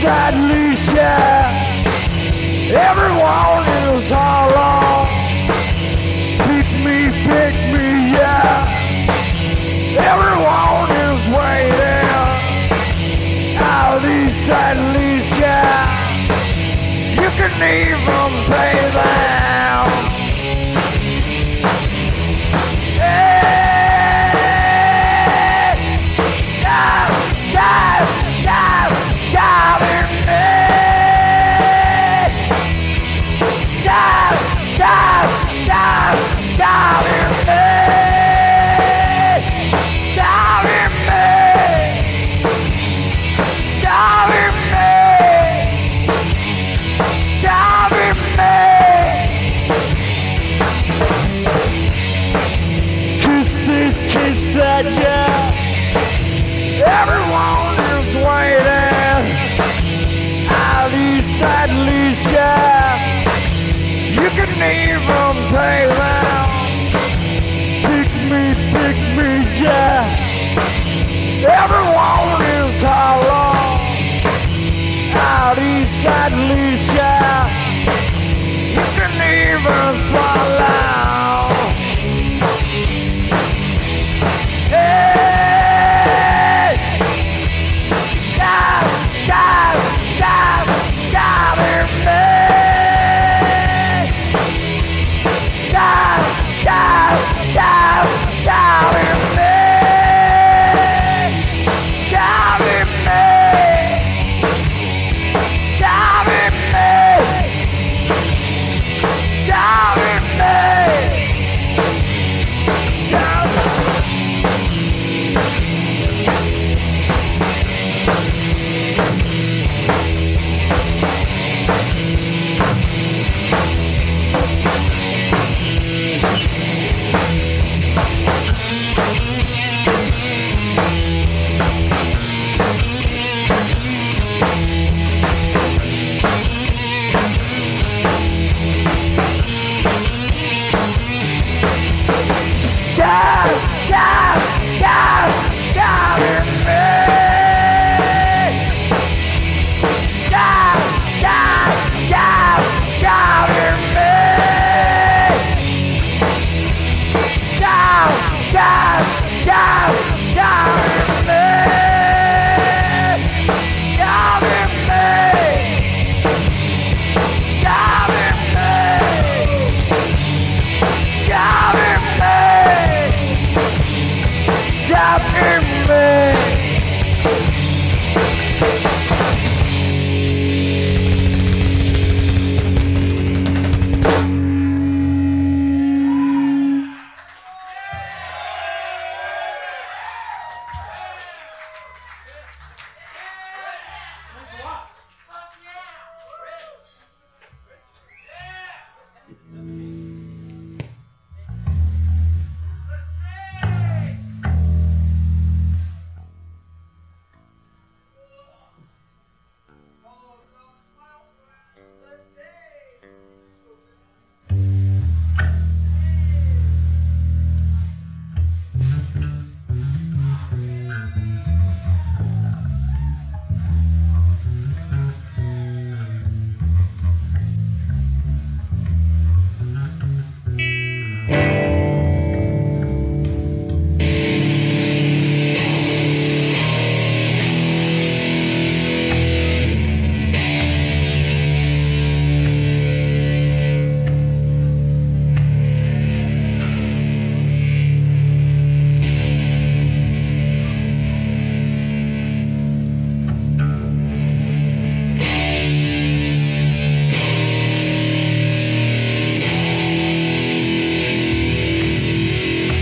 Eastside leash, yeah. Everyone is all on. Pick me, yeah. Everyone is waiting. Out Eastside leash, yeah. You can even pay them. Kiss that, yeah. Everyone is waiting. Out Eastside leash, yeah. You can even pay them. Pick me, yeah. Everyone is hollow. Out Eastside leash, yeah. You can even swallow. Stop in me.